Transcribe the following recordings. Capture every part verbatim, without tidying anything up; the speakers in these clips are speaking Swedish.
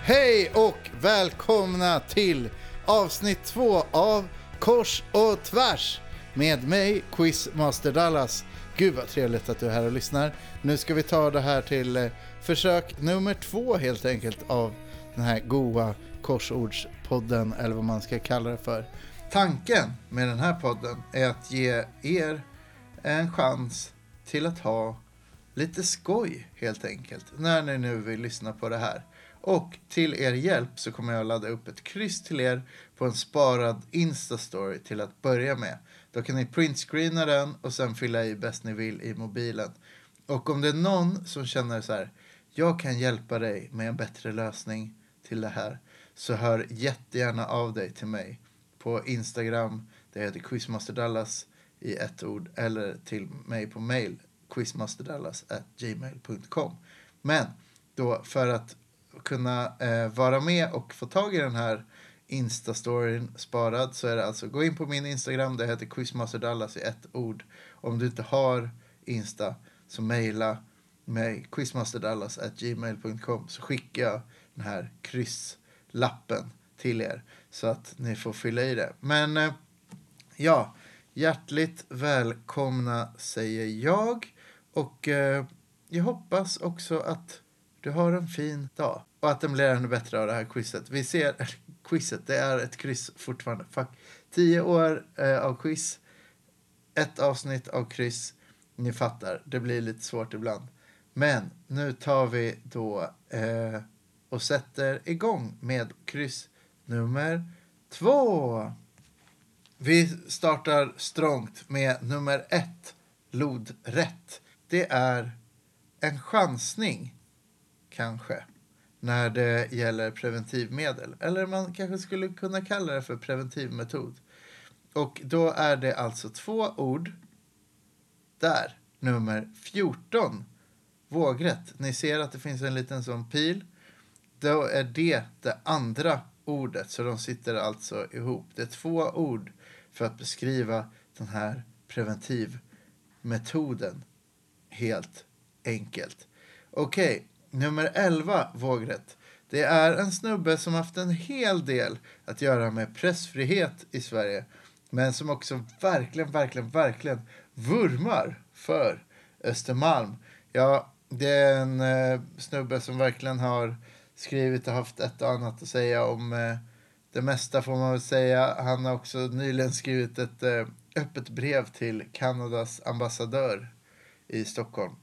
Hej och välkomna till avsnitt två av Kors och Tvärs med mig, Quizmaster Dallas. Gud vad trevligt att du är här och lyssnar. Nu ska vi ta det här till eh, försök nummer två helt enkelt av den här goa korsordspodden, eller vad man ska kalla det för. Tanken med den här podden är att ge er en chans till att ha lite skoj helt enkelt när ni nu vill lyssna på det här. Och till er hjälp så kommer jag ladda upp ett kryss till er på en sparad Insta-story till att börja med. Då kan ni printscreena den och sen fylla i bäst ni vill i mobilen. Och om det är någon som känner så här, jag kan hjälpa dig med en bättre lösning till det här, så hör jättegärna av dig till mig på Instagram. Det heter Quizmaster Dallas i ett ord, eller till mig på mail quizmasterdallas at gmail dot com. Men då för att kunna eh, vara med och få tag i den här Insta-storyn sparad, så är det alltså gå in på min Instagram, det heter Quizmasterdallas i ett ord. Om du inte har Insta så mejla mig quizmasterdallas at gmail dot com, så skickar jag den här krysslappen till er så att ni får fylla i det. Men eh, ja, hjärtligt välkomna säger jag, och eh, jag hoppas också att du har en fin dag och att den blir ännu bättre av det här quizet. Vi ser, quizet, det är ett kryss fortfarande. Fuck. Tio år eh, av quiz, ett avsnitt av kryss. Ni fattar, det blir lite svårt ibland. Men nu tar vi då eh, och sätter igång med kryss nummer två. Vi startar strångt med nummer ett, lodrätt. Det är en chansning kanske när det gäller preventivmedel. Eller man kanske skulle kunna kalla det för preventivmetod. Och då är det alltså två ord. Där, nummer fjorton, vågrätt. Ni ser att det finns en liten sån pil. Då är det det andra ordet. Så de sitter alltså ihop. Det är två ord för att beskriva den här preventivmetoden. Helt enkelt. Okej. Okay. Nummer elva, vågrätt. Det är en snubbe som haft en hel del att göra med pressfrihet i Sverige. Men som också verkligen, verkligen, verkligen vurmar för Östermalm. Ja, det är en eh, snubbe som verkligen har skrivit och haft ett och annat att säga om eh, det mesta, får man väl säga. Han har också nyligen skrivit ett eh, öppet brev till Kanadas ambassadör i Stockholm.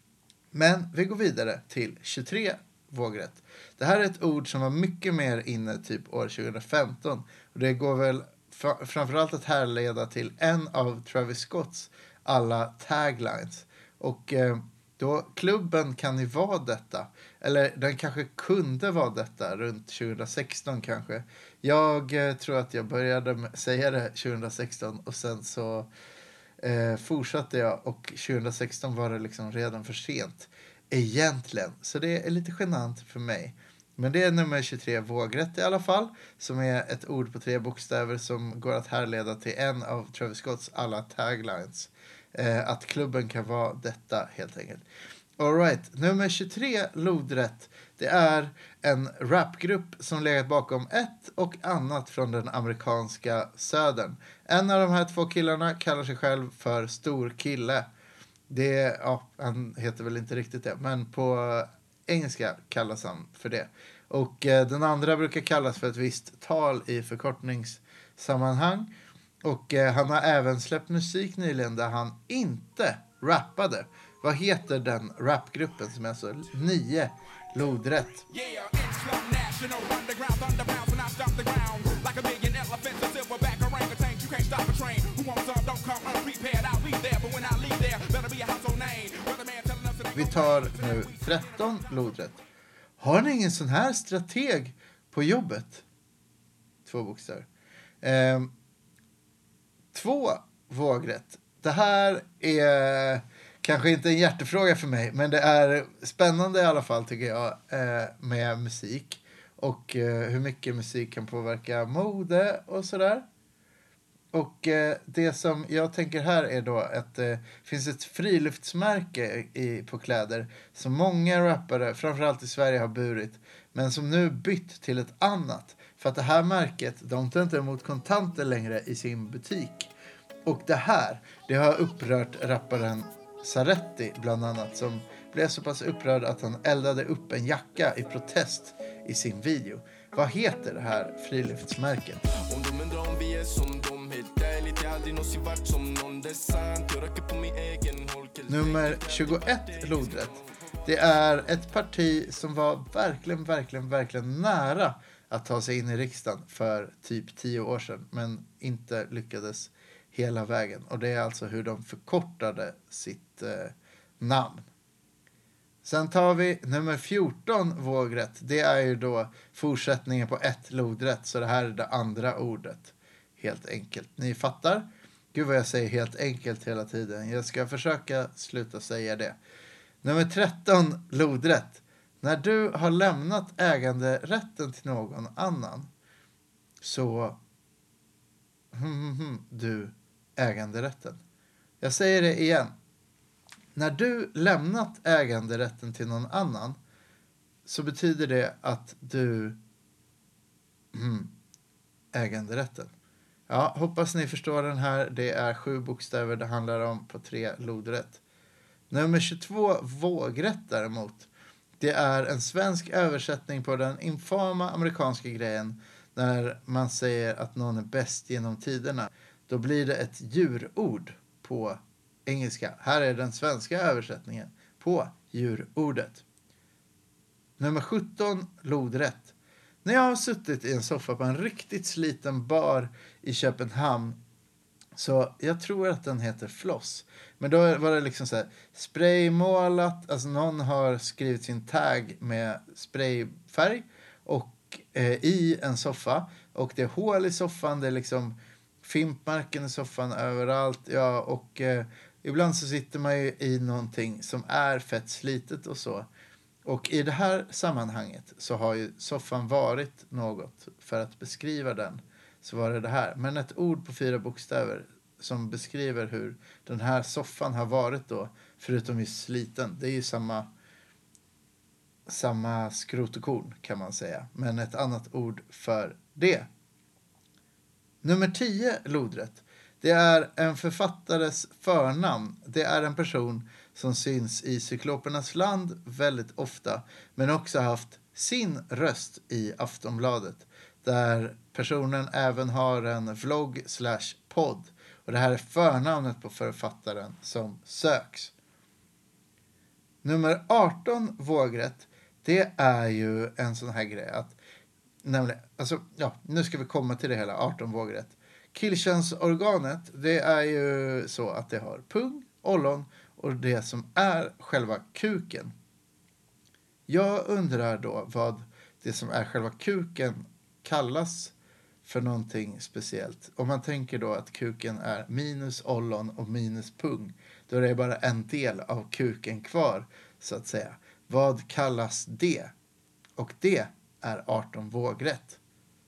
Men vi går vidare till tjugotre, vågrätt. Det här är ett ord som var mycket mer inne typ år tjugo femton. Och det går väl f- framförallt att härleda till en av Travis Scotts alla taglines. Och eh, då, klubben kan ju vara detta. Eller den kanske kunde vara detta runt tjugo sexton kanske. Jag eh, tror att jag började med, säga det tjugo sexton och sen så Eh, fortsatte jag, och tjugo sexton var det liksom redan för sent egentligen, så det är lite genant för mig. Men det är nummer tjugotre, vågrätt i alla fall, som är ett ord på tre bokstäver som går att härleda till en av Travis Scotts alla taglines. Eh, att klubben kan vara detta helt enkelt. All right, nummer tjugotre, lodrätt. Det är en rapgrupp som legat bakom ett och annat från den amerikanska södern. En av de här två killarna kallar sig själv för Stor Kille. Det, ja, han heter väl inte riktigt det, men på engelska kallas han för det. Och eh, den andra brukar kallas för ett visst tal i förkortningssammanhang. Och eh, han har även släppt musik nyligen där han inte rappade. Vad heter den rapgruppen som är så nio lodrätt? Vi tar nu tretton lodrätt. Har ni ingen sån här strateg på jobbet? Två bokstäver. Ehm, två vågrätt. Det här är kanske inte en hjärtefråga för mig, men det är spännande i alla fall tycker jag med musik. Och hur mycket musik kan påverka mode och sådär. Och eh, det som jag tänker här är då att det eh, finns ett friluftsmärke i, på kläder som många rappare, framförallt i Sverige, har burit. men som nu bytt till ett annat. För att det här märket, de tar inte emot kontanter längre i sin butik. Och det här, det har upprört rapparen Saretti bland annat, som blev så pass upprörd att han eldade upp en jacka i protest i sin video. Vad heter det här friluftsmärket? Nummer tjugoett, lodrätt. Det är ett parti som var verkligen, verkligen, verkligen nära att ta sig in i riksdagen för typ tio år sedan, men inte lyckades hela vägen. Och det är alltså hur de förkortade sitt eh, namn. Sen tar vi nummer fjorton, vågrätt. Det är ju då fortsättningen på ett lodrätt, så det här är det andra ordet. Helt enkelt. Ni fattar? Gud vad jag säger helt enkelt hela tiden. Jag ska försöka sluta säga det. Nummer tretton, lodrätt. När du har lämnat äganderätten till någon annan, så hmm, hmm, du äganderätten. Jag säger det igen. När du lämnat äganderätten till någon annan, så betyder det att du hmm, äganderätten. Ja, hoppas ni förstår den här. Det är sju bokstäver det handlar om på tre lodrätt. Nummer tjugotvå, vågrätt däremot. Det är en svensk översättning på den infama amerikanska grejen när man säger att någon är bäst genom tiderna. Då blir det ett djurord på engelska. Här är den svenska översättningen på djurordet. Nummer sjutton, lodrätt. När jag har suttit i en soffa på en riktigt sliten bar i Köpenhamn, så jag tror att den heter Floss. Men då var det liksom så här spraymålat. Alltså någon har skrivit sin tag med sprayfärg och eh, i en soffa. Och det är hål i soffan. Det är liksom fimpmarken i soffan överallt. Ja, och eh, ibland så sitter man ju i någonting som är fett slitet och så. Och i det här sammanhanget så har ju soffan varit något för att beskriva den. Så var det det här. Men ett ord på fyra bokstäver som beskriver hur den här soffan har varit då, förutom just sliten. Det är ju samma, samma skrot och korn kan man säga. Men ett annat ord för det. Nummer tio, lodrätt. Det är en författares förnamn. Det är en person som syns i Cyklopernas land väldigt ofta, men också haft sin röst i Aftonbladet, där personen även har en vlogg slash podd. Och det här är förnamnet på författaren som söks. Nummer arton, vågrätt. Det är ju en sån här grej att, nämligen, alltså, ja, nu ska vi komma till det hela, arton vågrätt. Killkönsorganet, det är ju så att det har pung, ollon och det som är själva kuken. Jag undrar då vad det som är själva kuken kallas för någonting speciellt. Om man tänker då att kuken är minus ollon och minus pung, då är det bara en del av kuken kvar, så att säga. Vad kallas det? Och det är arton vågrätt.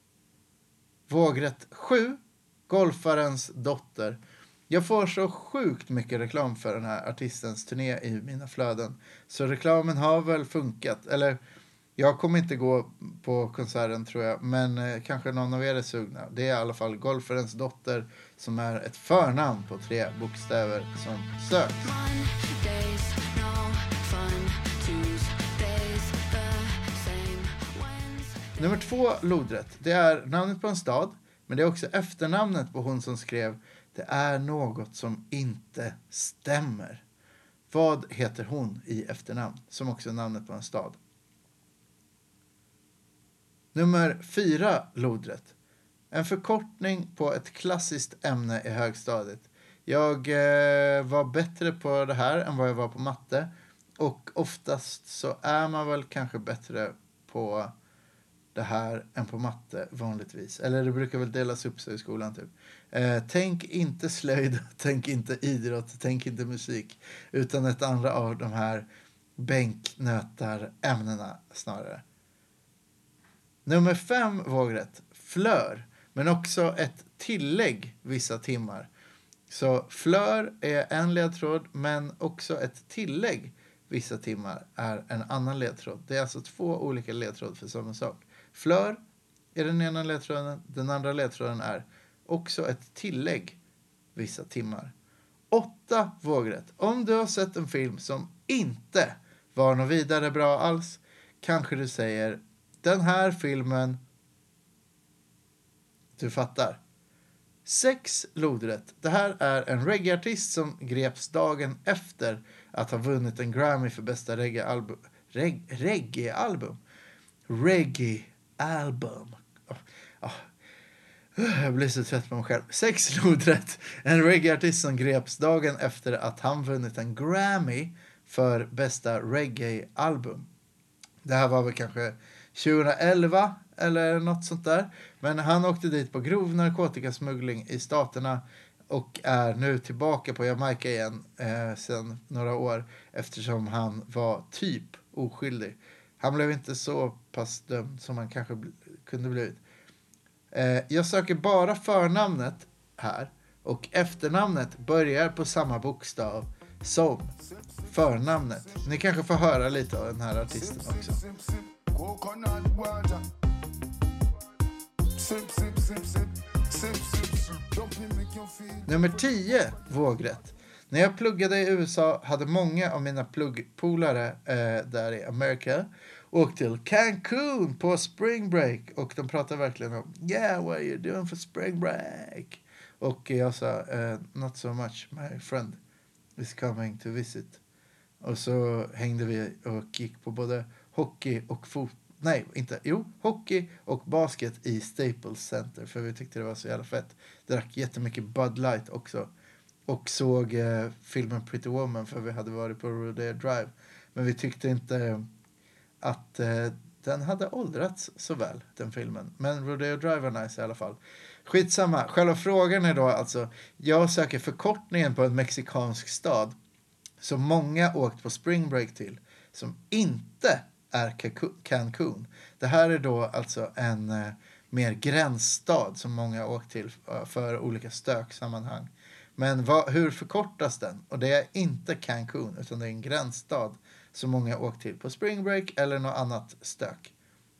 Vågrätt sju, golfarens dotter. Jag får så sjukt mycket reklam för den här artistens turné i mina flöden. Så reklamen har väl funkat. Eller jag kommer inte gå på konserten tror jag. Men eh, kanske någon av er är sugna. Det är i alla fall golfarens dotter, som är ett förnamn på tre bokstäver som söks. Nummer två, lodrätt. Det är namnet på en stad. Men det är också efternamnet på hon som skrev "Det är något som inte stämmer". Vad heter hon i efternamn? Som också är namnet på en stad. Nummer fyra, lodrätt. En förkortning på ett klassiskt ämne i högstadiet. Jag eh, var bättre på det här än vad jag var på matte. Och oftast så är man väl kanske bättre på det här än på matte vanligtvis. Eller det brukar väl delas upp sig i skolan typ. Eh, tänk inte slöjd, tänk inte idrott, tänk inte musik. Utan ett andra av de här bänknötar ämnena snarare. Nummer fem, vågrätt. Flör. Men också ett tillägg vissa timmar. Så flör är en ledtråd, men också ett tillägg vissa timmar är en annan ledtråd. Det är alltså två olika ledtråd för samma sak. Flör är den ena ledtråden. Den andra ledtråden är också ett tillägg vissa timmar. Åtta vågrätt. Om du har sett en film som inte var något vidare bra alls, kanske du säger den här filmen, du fattar. Sex lodrätt. Det här är en reggae-artist som greps dagen efter att ha vunnit en Grammy för bästa reggae-album. Reg- reggae-album. Reggae-album. Oh, oh. Jag blir så trött på mig själv. Sex lodrätt. En reggae-artist som greps dagen efter att han vunnit en Grammy för bästa reggae-album. Det här var väl kanske tjugoelva eller något sånt där. Men han åkte dit på grov narkotikasmuggling i staterna och är nu tillbaka på Jamaica igen eh, sedan några år eftersom han var typ oskyldig. Han blev inte så pass dömd som han kanske bl- kunde blivit. Eh, jag söker bara förnamnet här och efternamnet börjar på samma bokstav som förnamnet. Ni kanske får höra lite av den här artisten också. Nummer tio, vågrätt. När jag pluggade i U S A hade många av mina pluggpolare eh, där i Amerika åkt till Cancun på spring break. Och de pratade verkligen om yeah, what are you doing for spring break? Och jag sa uh, not so much, my friend is coming to visit. Och så hängde vi och gick på både hockey och fot. Nej, inte. Jo, hockey och basket i Staples Center. För vi tyckte det var så jävla fett. Drack jättemycket Bud Light också. Och såg eh, filmen Pretty Woman för vi hade varit på Rodeo Drive. Men vi tyckte inte att eh, den hade åldrats så väl, den filmen. Men Rodeo Drive var nice i alla fall. Skitsamma. Själva frågan är då alltså, jag söker förkortningen på en mexikansk stad som många åkt på spring break till. Som inte är Cancun. Det här är då alltså en eh, mer gränsstad som många har åkt till uh, för olika stöksammanhang. Men vad, hur förkortas den? Och det är inte Cancun utan det är en gränsstad som många har åkt till på spring break eller något annat stök.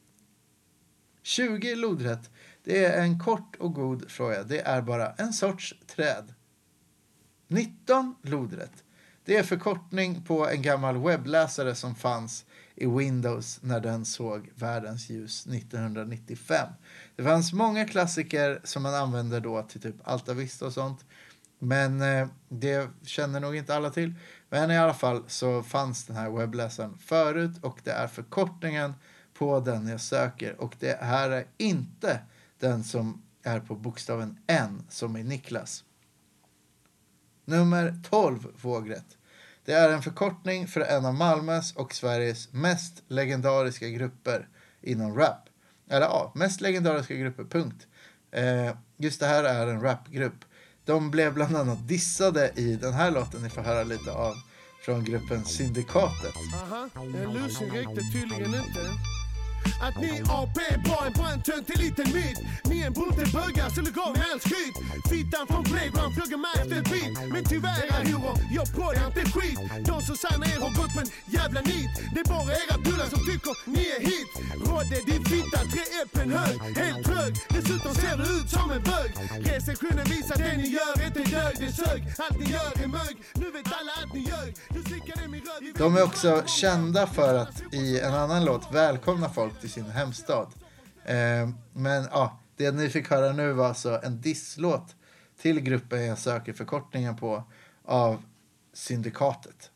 tjugo lodrätt. Det är en kort och god fråga. Det är bara en sorts träd. nitton lodrätt. Det är förkortning på en gammal webbläsare som fanns i Windows när den såg världens ljus nittonhundranittiofem. Det fanns många klassiker som man använde då till typ Alta Vista och sånt. Men eh, det känner nog inte alla till. Men i alla fall så fanns den här webbläsaren förut och det är förkortningen på den jag söker. Och det här är inte den som är på bokstaven N som i Niklas. Nummer tolv, vågrätt. Det är en förkortning för en av Malmös och Sveriges mest legendariska grupper inom rap. Eller ja, mest legendariska grupper, punkt. Eh, just det här är en rapgrupp. De blev bland annat dissade i den här låten. Ni får höra lite av från gruppen Syndikatet. Aha, en lusing räckte tydligen inte. Att ni A P var en brandtönt till liten myt. Ni en bunte bögar så lägg av med all skryt. Fittan från playground frågar mig efter ett beat. Men tyvärr era horor, jag proddar inte skit. De som sanna er har gått med en jävla nit. Det är bara era bullar som tycker ni är hit. Rodde din fitta, tre äpplen hög, helt trög. Dessutom ser du ut som en bög. Recensionen visar det ni gör, inte dög, det sög. Allt ni gör är mög, nu vet alla att ni ljög. Du slickade min röv. De är också kända för att i en annan låt välkomna folk till sin hemstad. Eh, men ja, det ni fick höra nu var alltså en disslåt till gruppen jag söker förkortningen på av Syndikatet.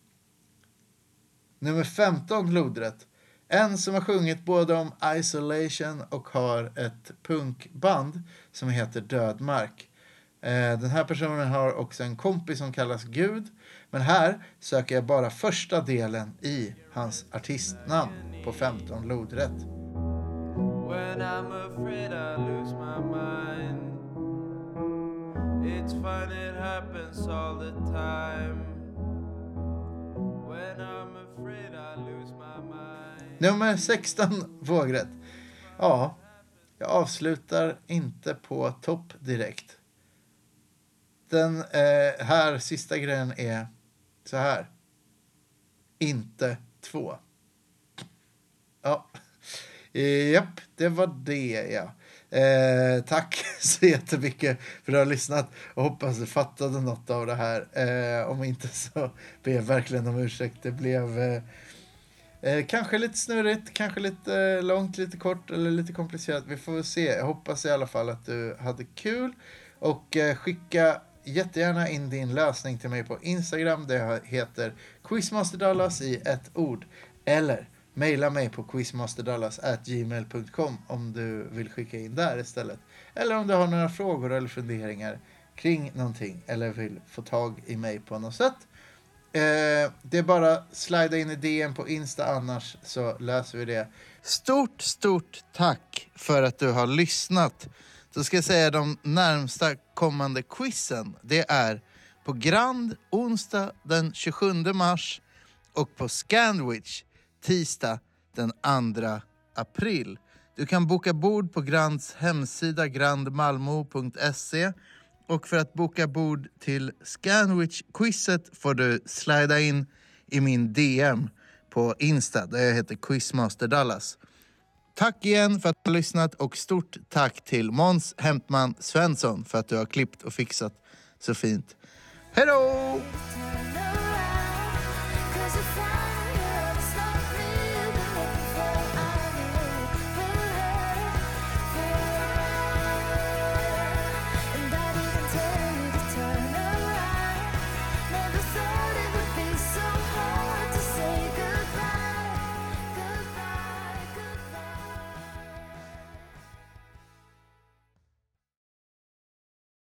Nummer femton, lodrätt. En som har sjungit både om Isolation och har ett punkband som heter Dödmark. Eh, den här personen har också en kompis som kallas Gud. Men här söker jag bara första delen i hans artistnamn på femton lodrätt. When I'm afraid I lose my mind. It's fun, it happens all the time. When I'm afraid I lose my mind. Nummer sexton, vågrätt. Ja, jag avslutar inte på topp direkt. Den eh, här sista grejen är så här. inte två. Ja, eh, japp, det var det, ja. Eh, tack så jättemycket för att du har lyssnat och hoppas du fattade något av det här. Eh, om inte så ber jag verkligen om ursäkt. Det blev eh, eh, kanske lite snurrigt, kanske lite eh, långt, lite kort eller lite komplicerat. Vi får se. Jag hoppas i alla fall att du hade kul och eh, skicka jättegärna in din lösning till mig på Instagram. Det heter quizmasterdallas i ett ord. Eller maila mig på quizmasterdallas at gmail dot com om du vill skicka in där istället. Eller om du har några frågor eller funderingar kring någonting eller vill få tag i mig på något sätt. Eh, det är bara slida in i D M på Insta, annars så löser vi det. Stort, stort tack för att du har lyssnat. Så ska jag säga de närmsta kommande quizen. Det är på Grand onsdag den tjugosjunde mars och på Scandwich tisdag den andra april. Du kan boka bord på Grands hemsida grand malmo punkt se och för att boka bord till Scandwich-quizet får du slida in i min D M på Insta där jag heter Quizmasterdallas. Tack igen för att du har lyssnat och stort tack till Måns Hämtman Svensson för att du har klippt och fixat så fint. Hej då!